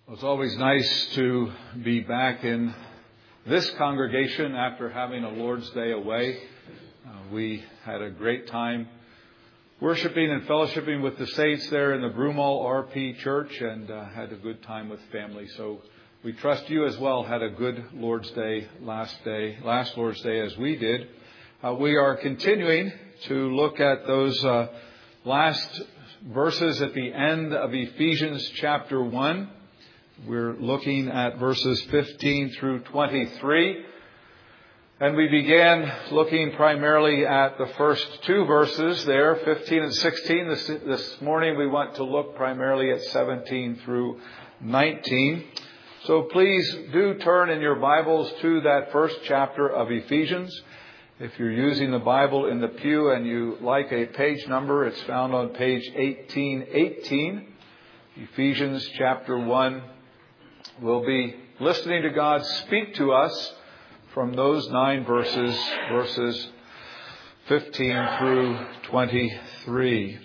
Well, it's always nice to be back in this congregation after having a Lord's Day away. We had a great time worshiping and fellowshipping with the saints there in the Broomall RP Church and had a good time with family. So we trust you as well had a good Lord's Day last Lord's Day as we did. We are continuing to look at those last verses at the end of Ephesians chapter 1. We're looking at verses 15 through 23. And we began looking primarily at the first two verses there, 15 and 16. This morning we want to look primarily at 17 through 19. So please do turn in your Bibles to that first chapter of Ephesians. If you're using the Bible in the pew and you like a page number, it's found on page 1818. Ephesians chapter 1. We'll be listening to God speak to us from those 9 verses 15 through 23.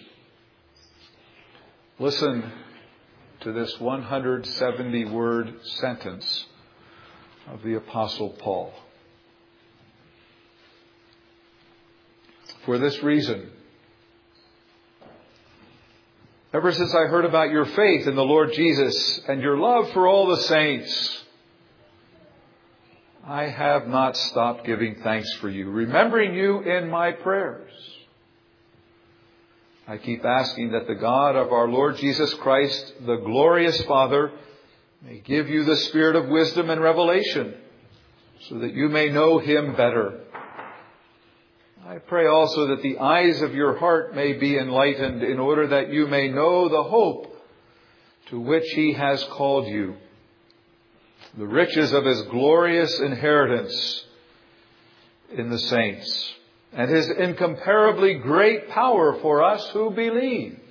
Listen to this 170-word sentence of the Apostle Paul. For this reason, ever since I heard about your faith in the Lord Jesus and your love for all the saints, I have not stopped giving thanks for you, remembering you in my prayers. I keep asking that the God of our Lord Jesus Christ, the glorious Father, may give you the spirit of wisdom and revelation so that you may know Him better. I pray also that the eyes of your heart may be enlightened in order that you may know the hope to which He has called you, the riches of His glorious inheritance in the saints, and His incomparably great power for us who believe.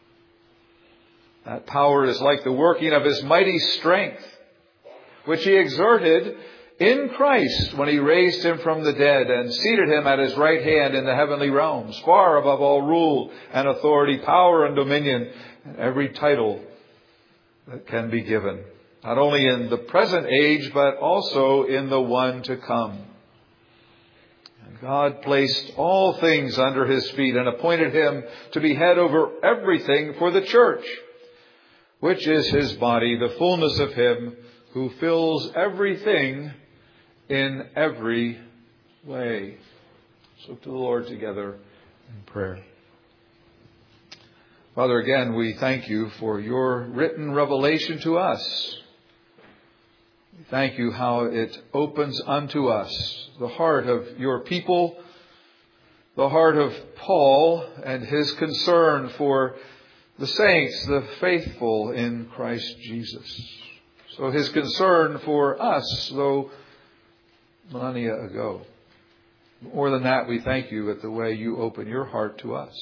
That power is like the working of His mighty strength, which He exerted in Christ when He raised Him from the dead and seated Him at His right hand in the heavenly realms, far above all rule and authority, power and dominion, and every title that can be given, not only in the present age, but also in the one to come. And God placed all things under His feet and appointed Him to be head over everything for the church, which is His body, the fullness of Him who fills everything in every way. So to the Lord together in prayer. Father, again, we thank you for your written revelation to us. We thank you how it opens unto us the heart of your people, the heart of Paul and his concern for the saints, the faithful in Christ Jesus. So his concern for us, though millennia ago. More than that, we thank you at the way you open your heart to us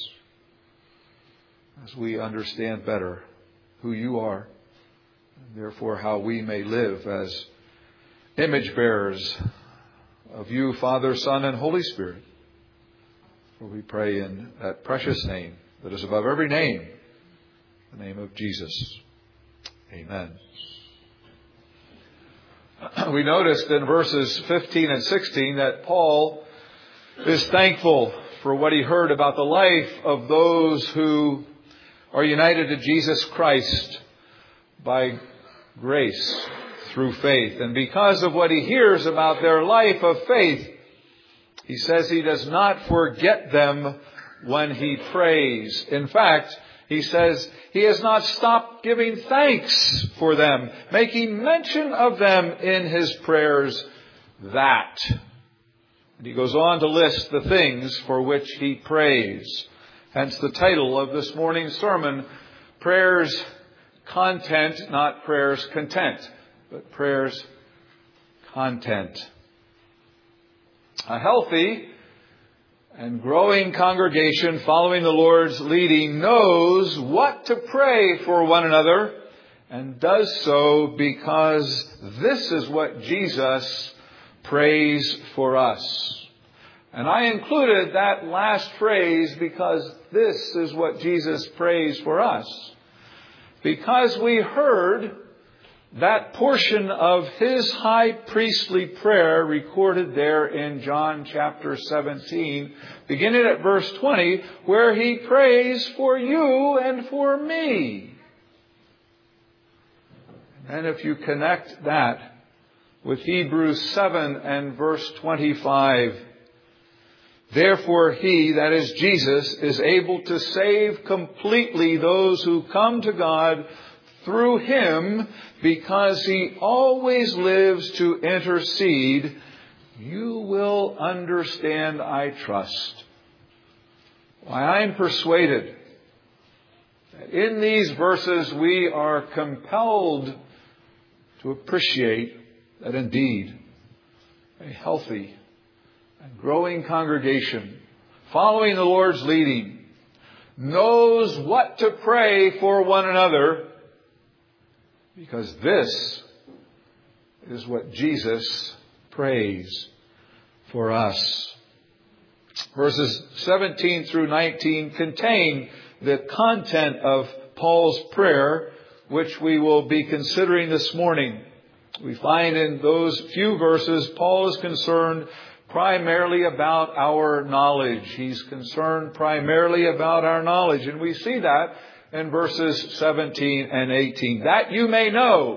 as we understand better who you are, and therefore how we may live as image bearers of you, Father, Son, and Holy Spirit. For we pray in that precious name that is above every name, the name of Jesus. Amen. We noticed in verses 15 and 16 that Paul is thankful for what he heard about the life of those who are united to Jesus Christ by grace through faith. And because of what he hears about their life of faith, he says he does not forget them when he prays. In fact, he says he has not stopped giving thanks for them, making mention of them in his prayers that. And he goes on to list the things for which he prays. Hence the title of this morning's sermon, Prayers Content, not Prayers Content, but Prayers Content. A healthy and growing congregation following the Lord's leading knows what to pray for one another and does so because this is what Jesus prays for us. And I included that last phrase because this is what Jesus prays for us. Because we heard that portion of His high priestly prayer recorded there in John chapter 17, beginning at verse 20, where He prays for you and for me. And if you connect that with Hebrews 7 and verse 25, therefore He, that is Jesus, is able to save completely those who come to God through Him, because He always lives to intercede. You will understand, I trust, why I'm persuaded that in these verses we are compelled to appreciate that indeed a healthy and growing congregation, following the Lord's leading, knows what to pray for one another, because this is what Jesus prays for us. Verses 17 through 19 contain the content of Paul's prayer, which we will be considering this morning. We find in those few verses, Paul is concerned primarily about our knowledge. He's concerned primarily about our knowledge. And we see that in verses 17 and 18. That you may know.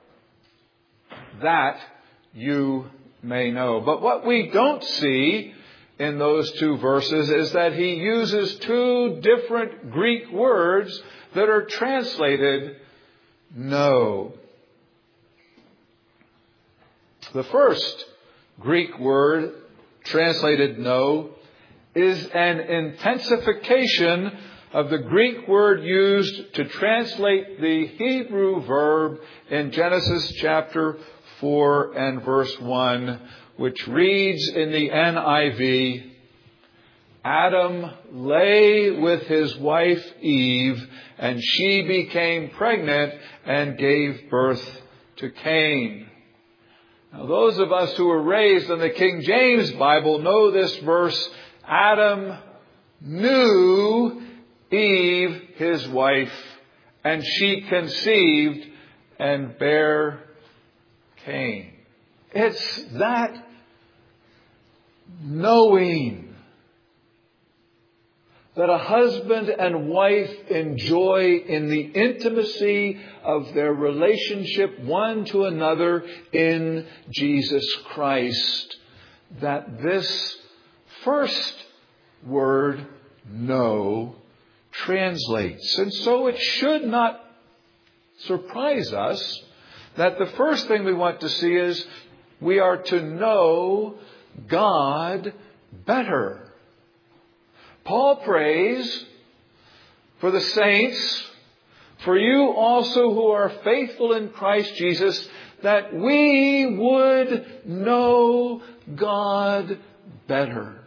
That you may know. But what we don't see in those two verses is that he uses two different Greek words that are translated know. The first Greek word translated know is an intensification of the Greek word used to translate the Hebrew verb in Genesis chapter 4 and verse 1, which reads in the NIV, Adam lay with his wife Eve, and she became pregnant and gave birth to Cain. Now, those of us who were raised in the King James Bible know this verse. Adam knew Eve, his wife, and she conceived and bare Cain. It's that knowing that a husband and wife enjoy in the intimacy of their relationship one to another in Jesus Christ, that this first word, know, translates. And so it should not surprise us that the first thing we want to see is we are to know God better. Paul prays for the saints, for you also who are faithful in Christ Jesus, that we would know God better.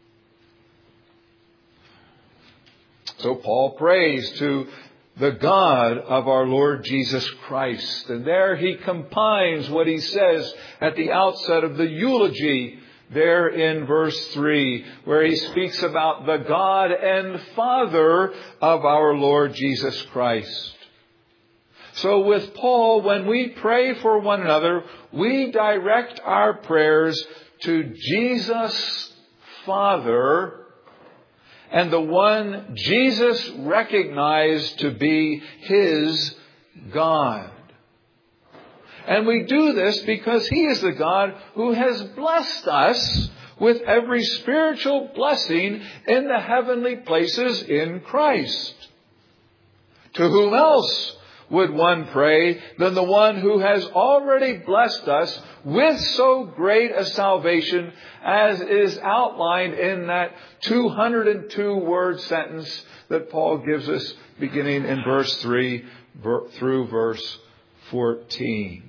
So Paul prays to the God of our Lord Jesus Christ. And there he combines what he says at the outset of the eulogy there in verse 3, where he speaks about the God and Father of our Lord Jesus Christ. So with Paul, when we pray for one another, we direct our prayers to Jesus, Father, and the one Jesus recognized to be his God. And we do this because he is the God who has blessed us with every spiritual blessing in the heavenly places in Christ. To whom else would one pray than the one who has already blessed us with so great a salvation as is outlined in that 202-word sentence that Paul gives us beginning in verse 3 through verse 14.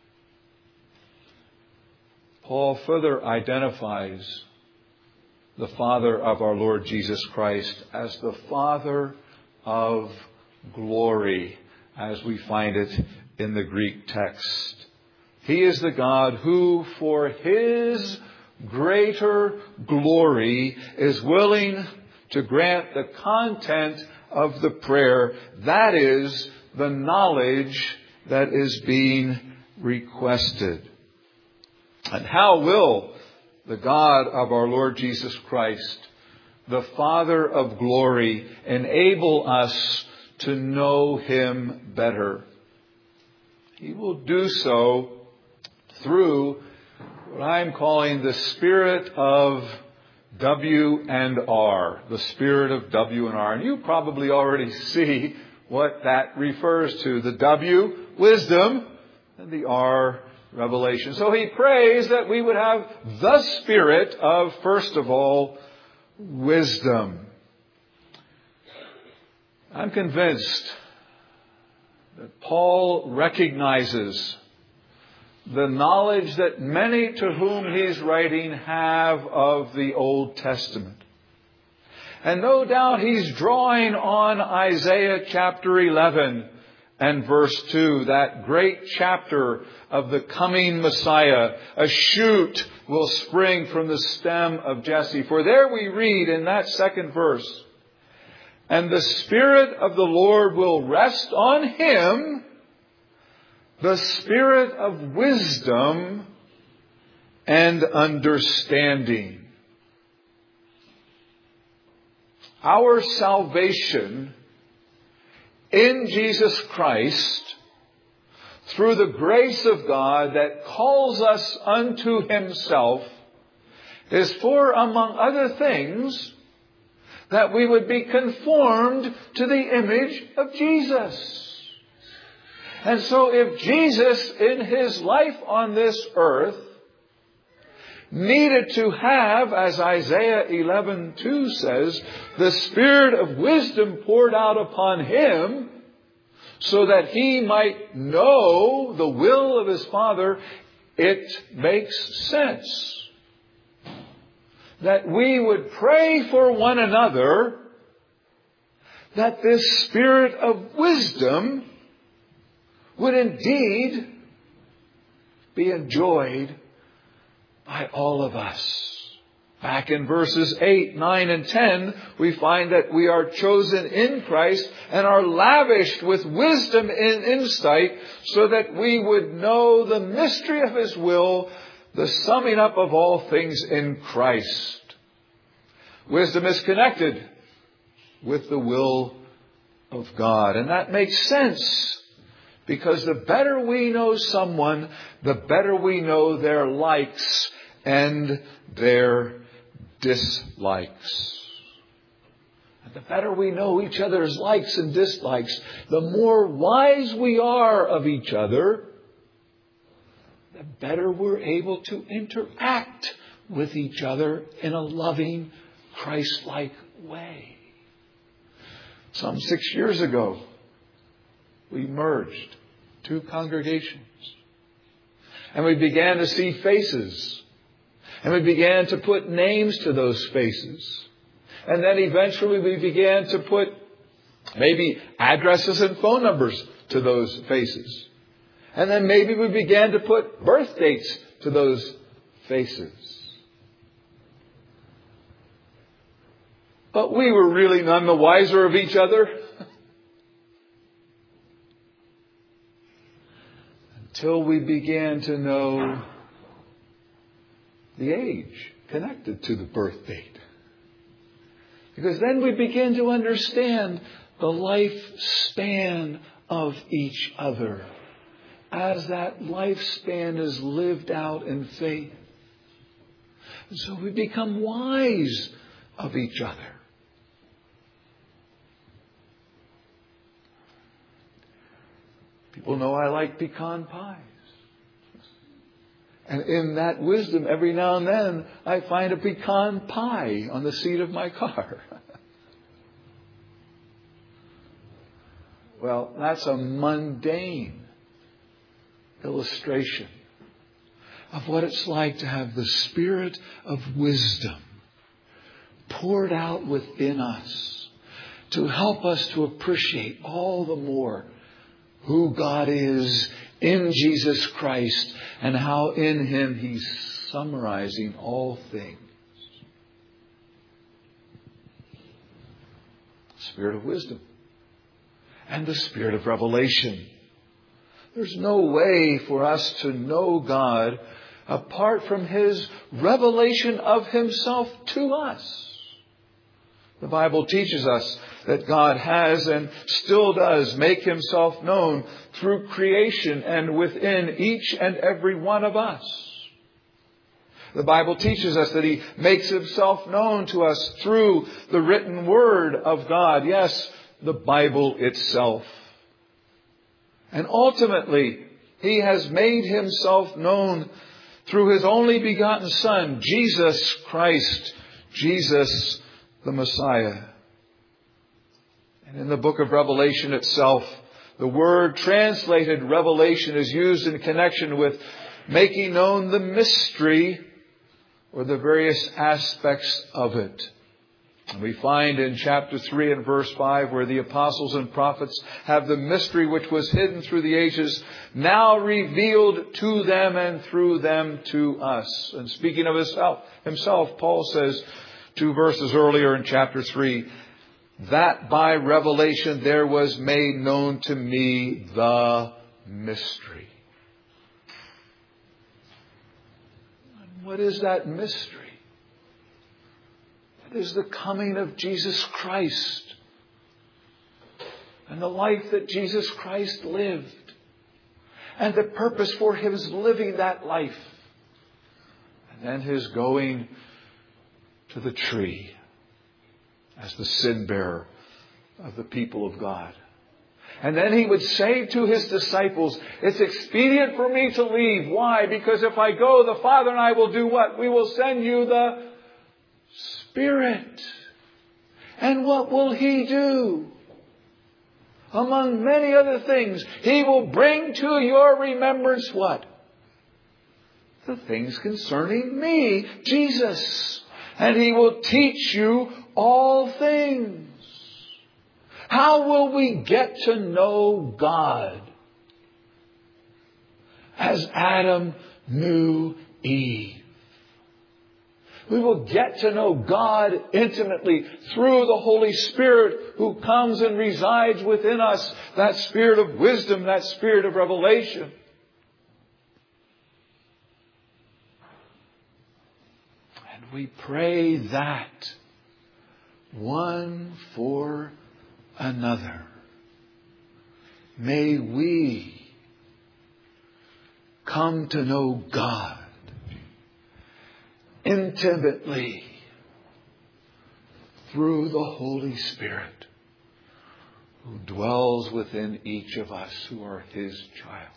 Paul further identifies the Father of our Lord Jesus Christ as the Father of glory, as we find it in the Greek text. He is the God who, for His greater glory, is willing to grant the content of the prayer, that is, the knowledge that is being requested. And how will the God of our Lord Jesus Christ, the Father of glory, enable us to know Him better? He will do so through what I'm calling the spirit of W&R, the spirit of W&R. And you probably already see what that refers to. The W, wisdom, and the R, revelation. So he prays that we would have the spirit of, first of all, wisdom. I'm convinced that Paul recognizes the knowledge that many to whom he's writing have of the Old Testament. And no doubt he's drawing on Isaiah chapter 11 and verse 2, that great chapter of the coming Messiah. A shoot will spring from the stem of Jesse. For there we read in that second verse, and the Spirit of the Lord will rest on him, the Spirit of wisdom and understanding. Our salvation in Jesus Christ, through the grace of God that calls us unto Himself, is for, among other things, that we would be conformed to the image of Jesus. And so if Jesus, in His life on this earth, needed to have, as Isaiah 11:2 says, the Spirit of wisdom poured out upon Him so that He might know the will of His Father, it makes sense that we would pray for one another that this Spirit of wisdom would indeed be enjoyed by all of us. Back in verses 8, 9, and 10, we find that we are chosen in Christ and are lavished with wisdom and insight so that we would know the mystery of His will, the summing up of all things in Christ. Wisdom is connected with the will of God. And that makes sense, because the better we know someone, the better we know their likes and their dislikes. And the better we know each other's likes and dislikes, the more wise we are of each other, the better we're able to interact with each other in a loving, Christ-like way. Some 6 years ago, we merged two congregations. And we began to see faces. And we began to put names to those faces. And then eventually we began to put maybe addresses and phone numbers to those faces. And then maybe we began to put birth dates to those faces. But we were really none the wiser of each other until we began to know the age connected to the birth date. Because then we begin to understand the lifespan of each other as that lifespan is lived out in faith. And so we become wise of each other. People know I like pecan pies. And in that wisdom, every now and then, I find a pecan pie on the seat of my car. Well, that's a mundane illustration of what it's like to have the Spirit of wisdom poured out within us to help us to appreciate all the more who God is in Jesus Christ and how in Him He's summarizing all things. Spirit of wisdom and the Spirit of revelation. There's no way for us to know God apart from His revelation of Himself to us. The Bible teaches us that God has and still does make Himself known through creation and within each and every one of us. The Bible teaches us that He makes Himself known to us through the written Word of God. Yes, the Bible itself. And ultimately, He has made Himself known through His only begotten Son, Jesus Christ, Jesus the Messiah. And in the book of Revelation itself, the word translated revelation is used in connection with making known the mystery or the various aspects of it. And we find in chapter 3 and verse 5 where the apostles and prophets have the mystery which was hidden through the ages now revealed to them and through them to us. And speaking of himself, Paul says 2 verses earlier in chapter 3, that by revelation there was made known to me the mystery. And what is that mystery? It is the coming of Jesus Christ and the life that Jesus Christ lived and the purpose for His living that life, and then His going to the tree as the sin bearer of the people of God. And then He would say to His disciples, it's expedient for me to leave. Why? Because if I go, the Father and I will do what? We will send you the Spirit. And what will He do? Among many other things, He will bring to your remembrance what? The things concerning me, Jesus. And He will teach you all things. How will we get to know God? As Adam knew Eve. We will get to know God intimately through the Holy Spirit who comes and resides within us. That Spirit of wisdom, that Spirit of revelation. And we pray that one for another. May we come to know God intimately through the Holy Spirit who dwells within each of us who are His child.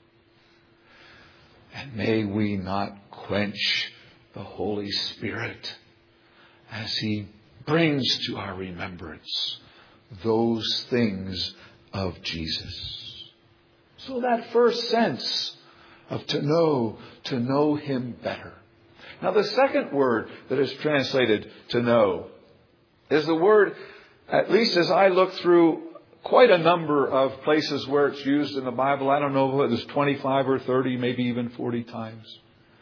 And may we not quench the Holy Spirit as He brings to our remembrance those things of Jesus. So that first sense of to know Him better. Now the second word that is translated to know is the word, at least as I look through quite a number of places where it's used in the Bible. I don't know whether it's 25 or 30, maybe even 40 times.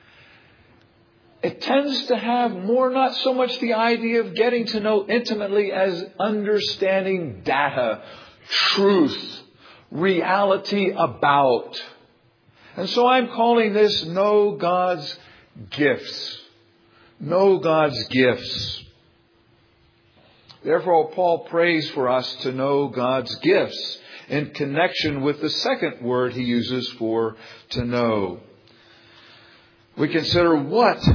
It tends to have more, not so much the idea of getting to know intimately as understanding data, truth, reality about. And so I'm calling this Know God's Gifts. Know God's gifts. Therefore, Paul prays for us to know God's gifts in connection with the second word he uses for to know. We consider what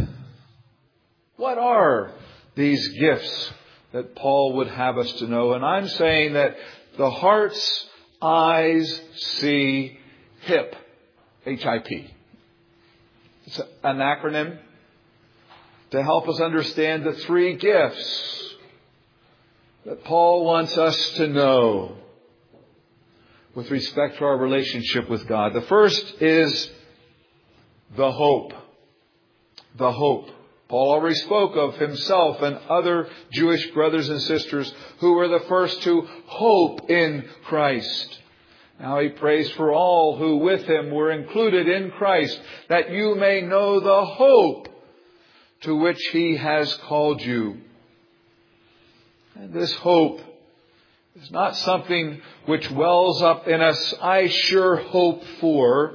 are these gifts that Paul would have us to know. And I'm saying that the heart's eyes see HIP. H-I-P. It's an acronym to help us understand the three gifts that Paul wants us to know with respect to our relationship with God. The first is the hope. The hope. Paul already spoke of himself and other Jewish brothers and sisters who were the first to hope in Christ. Now he prays for all who with him were included in Christ, that you may know the hope to which He has called you. And this hope It's not something which wells up in us, I sure hope for.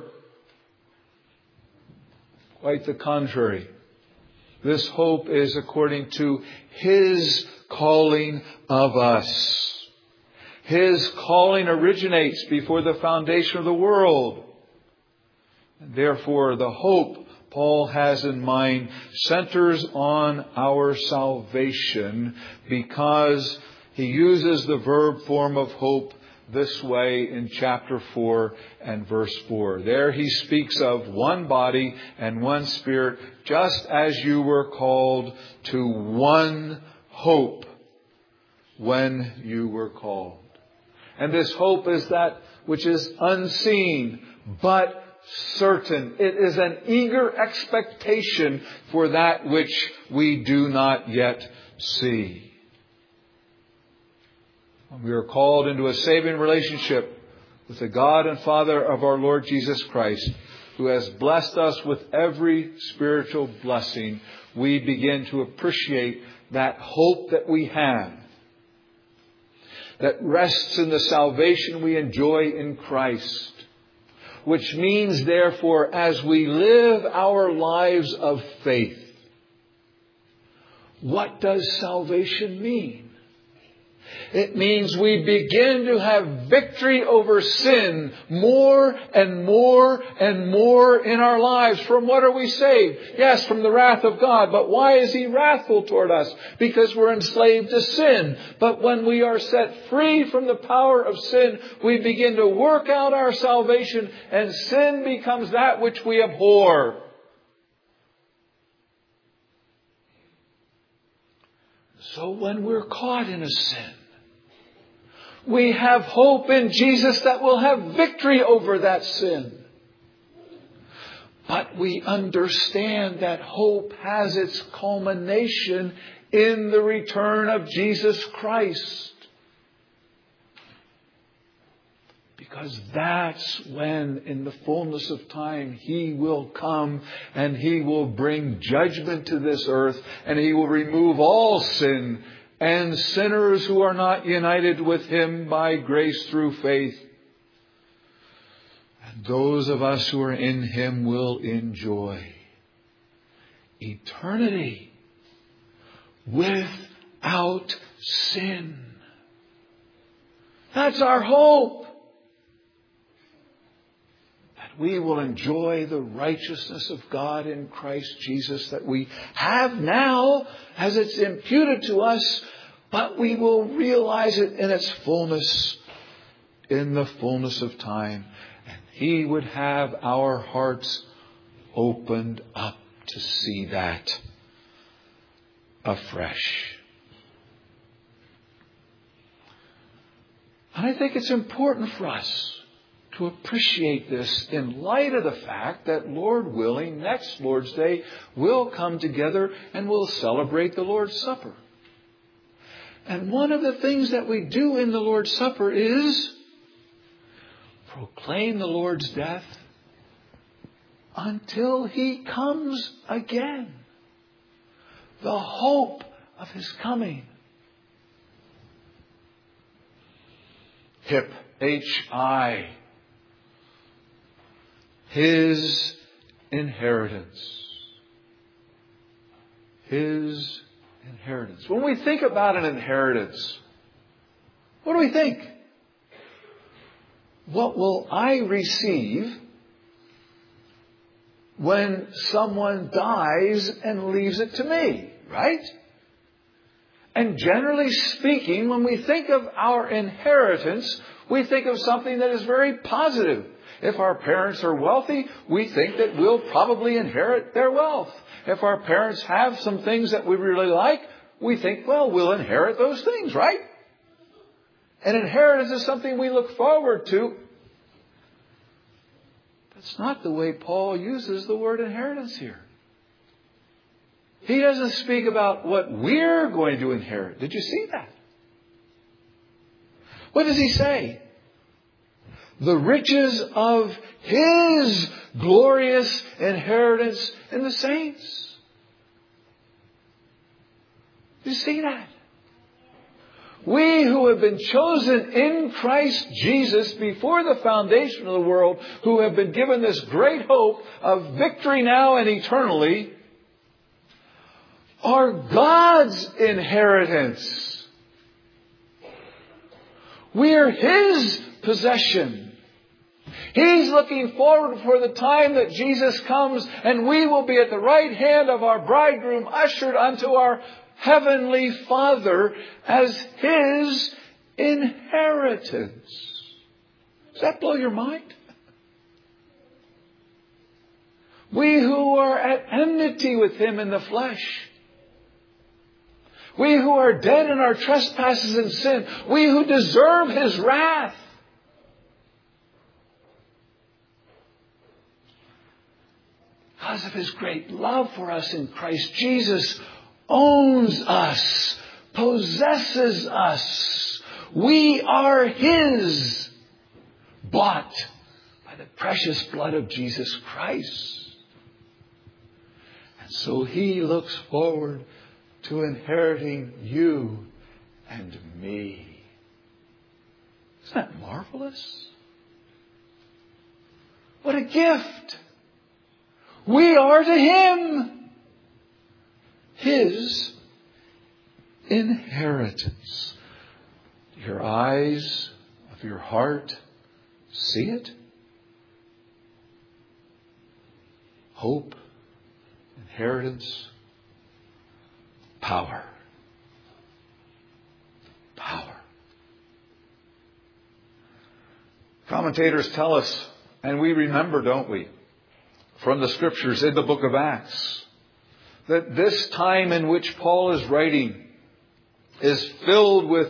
Quite the contrary. This hope is according to His calling of us. His calling originates before the foundation of the world. And therefore, the hope Paul has in mind centers on our salvation, because he uses the verb form of hope this way in chapter 4 and verse 4. There he speaks of one body and one Spirit, just as you were called to one hope when you were called. And this hope is that which is unseen but certain. It is an eager expectation for that which we do not yet see. We are called into a saving relationship with the God and Father of our Lord Jesus Christ, who has blessed us with every spiritual blessing. We begin to appreciate that hope that we have, that rests in the salvation we enjoy in Christ. Which means, therefore, as we live our lives of faith, what does salvation mean? It means we begin to have victory over sin more and more and more in our lives. From what are we saved? Yes, from the wrath of God. But why is He wrathful toward us? Because we're enslaved to sin. But when we are set free from the power of sin, we begin to work out our salvation, and sin becomes that which we abhor. So when we're caught in a sin, we have hope in Jesus that will have victory over that sin. But we understand that hope has its culmination in the return of Jesus Christ. Because that's when, in the fullness of time, He will come and He will bring judgment to this earth, and He will remove all sin and sinners who are not united with Him by grace through faith. And those of us who are in Him will enjoy eternity without sin. That's our hope. That we will enjoy the righteousness of God in Christ Jesus that we have now as it's imputed to us, but we will realize it in its fullness, in the fullness of time. And He would have our hearts opened up to see that afresh. And I think it's important for us to appreciate this in light of the fact that, Lord willing, next Lord's Day we'll come together and we'll celebrate the Lord's Supper. And one of the things that we do in the Lord's Supper is proclaim the Lord's death until He comes again. The hope of His coming. Hip, H-I. His inheritance. His inheritance. When we think about an inheritance, what do we think? What will I receive when someone dies and leaves it to me? Right? And generally speaking, when we think of our inheritance, we think of something that is very positive. If our parents are wealthy, we think that we'll probably inherit their wealth. If our parents have some things that we really like, we think, well, we'll inherit those things, right? And inheritance is something we look forward to. That's not the way Paul uses the word inheritance here. He doesn't speak about what we're going to inherit. Did you see that? What does he say? The riches of His glorious inheritance in the saints. You see that? We who have been chosen in Christ Jesus before the foundation of the world, who have been given this great hope of victory now and eternally, are God's inheritance. We are His possession. He's looking forward for the time that Jesus comes and we will be at the right hand of our bridegroom, ushered unto our Heavenly Father as His inheritance. Does that blow your mind? We who are at enmity with Him in the flesh. We who are dead in our trespasses and sin. We who deserve His wrath. Because of His great love for us in Christ Jesus, owns us, possesses us. We are His, bought by the precious blood of Jesus Christ. And so He looks forward to inheriting you and me. Isn't that marvelous? What a gift! We are to Him His inheritance. Do your eyes of your heart see it? Hope, inheritance, power. Power. Commentators tell us, and we remember, don't we, from the Scriptures in the book of Acts, that this time in which Paul is writing is filled with,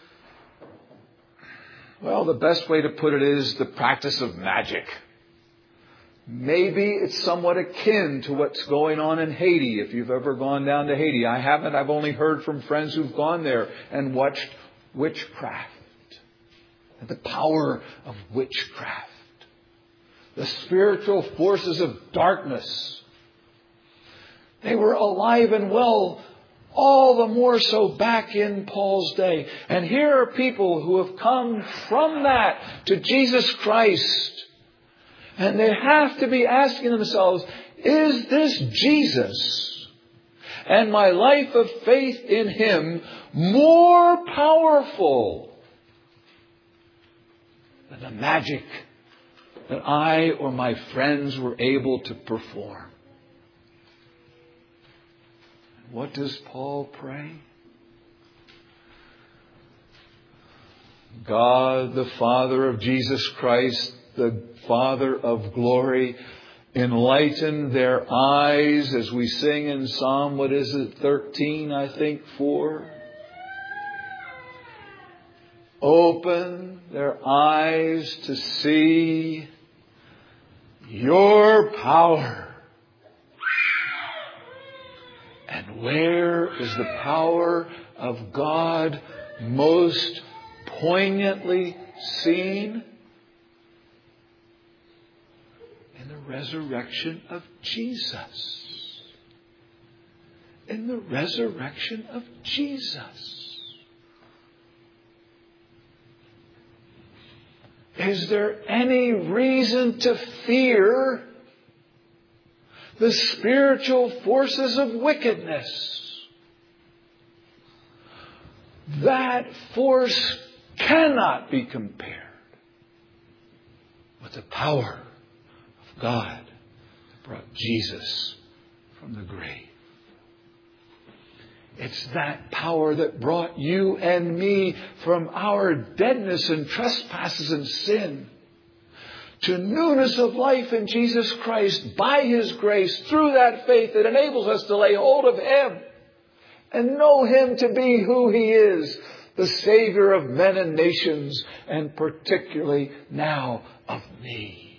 well, the best way to put it is the practice of magic. Maybe it's somewhat akin to what's going on in Haiti, if you've ever gone down to Haiti. I haven't. I've only heard from friends who've gone there and watched witchcraft and the power of witchcraft. The spiritual forces of darkness. They were alive and well, all the more so back in Paul's day. And here are people who have come from that to Jesus Christ. And they have to be asking themselves, is this Jesus and my life of faith in Him more powerful than the magic that I or my friends were able to perform? And what does Paul pray? God, the Father of Jesus Christ, the Father of glory, enlighten their eyes, as we sing in Psalm, 13, I think, 4. Open their eyes to see your power. And where is the power of God most poignantly seen? In the resurrection of Jesus. In the resurrection of Jesus. Is there any reason to fear the spiritual forces of wickedness? That force cannot be compared with the power of God that brought Jesus from the grave. It's that power that brought you and me from our deadness and trespasses and sin to newness of life in Jesus Christ by His grace through that faith that enables us to lay hold of Him and know Him to be who He is, the Savior of men and nations, and particularly now of me.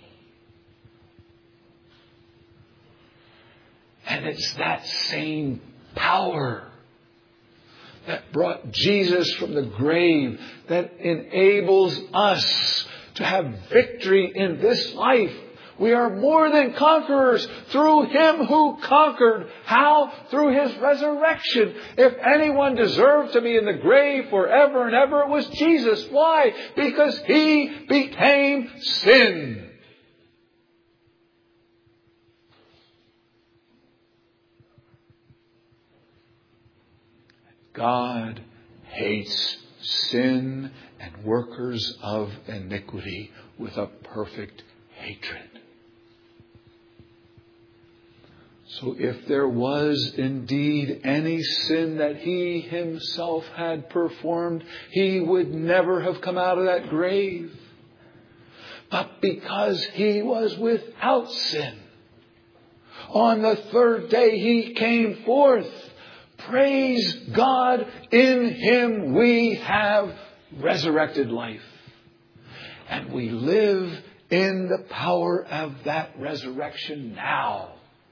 And it's that same power that brought Jesus from the grave that enables us to have victory in this life We are more than conquerors through Him who conquered. How? Through His resurrection. If anyone deserved to be in the grave forever and ever, it was Jesus. Why? Because He became sin. God hates sin and workers of iniquity with a perfect hatred. So if there was indeed any sin that He Himself had performed, He would never have come out of that grave. But because He was without sin, on the third day He came forth. Praise God, in Him we have resurrected life. And we live in the power of that resurrection now.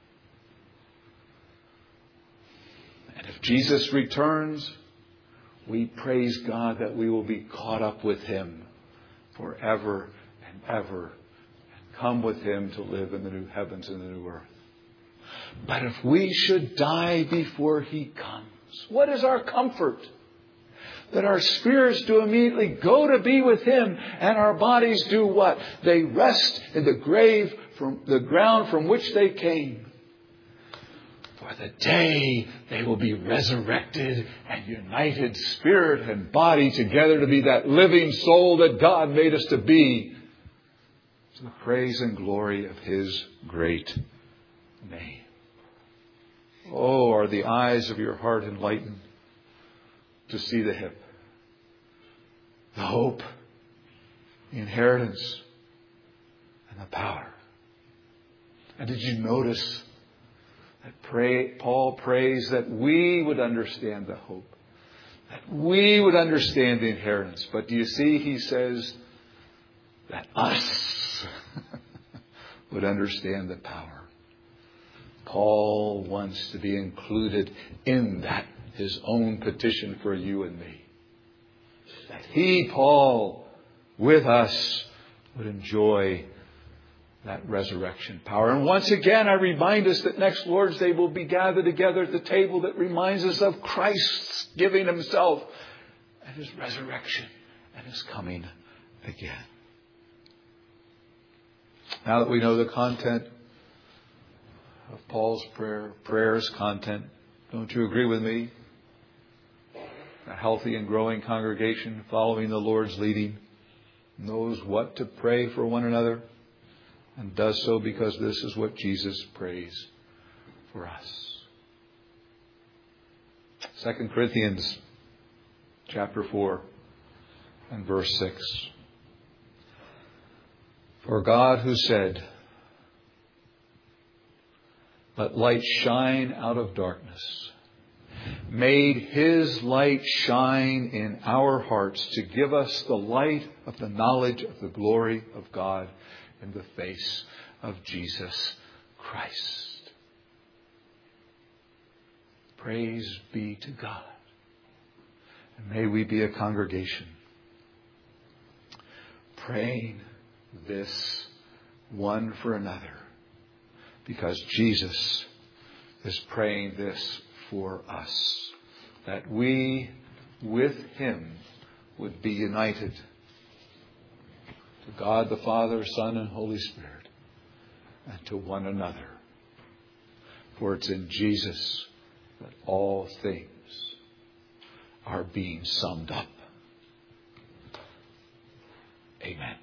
And if Jesus returns, we praise God that we will be caught up with Him forever and ever, and come with Him to live in the new heavens and the new earth. But if we should die before He comes, what is our comfort? That our spirits do immediately go to be with Him, and our bodies do what? They rest in the grave, from the ground from which they came. For the day they will be resurrected and united, spirit and body together, to be that living soul that God made us to be, to the praise and glory of His great name. Oh, are the eyes of your heart enlightened to see the hope, the inheritance, and the power? And did you notice that Paul prays that we would understand the hope, that we would understand the inheritance? But do you see, he says that us would understand the power. Paul wants to be included in that, his own petition for you and me. That he, Paul, with us, would enjoy that resurrection power. And once again, I remind us that next Lord's Day we'll be gathered together at the table that reminds us of Christ's giving Himself and His resurrection and His coming again. Now that we know the content of Paul's prayer's content, don't you agree with me? A healthy and growing congregation following the Lord's leading knows what to pray for one another, and does so because this is what Jesus prays for us. 2 Corinthians chapter 4 and verse 6. For God, who said, "Let light shine out of darkness," made His light shine in our hearts to give us the light of the knowledge of the glory of God in the face of Jesus Christ. Praise be to God. And may we be a congregation praying this one for another, because Jesus is praying this for us, that we with Him would be united to God the Father, Son, and Holy Spirit, and to one another. For it's in Jesus that all things are being summed up. Amen.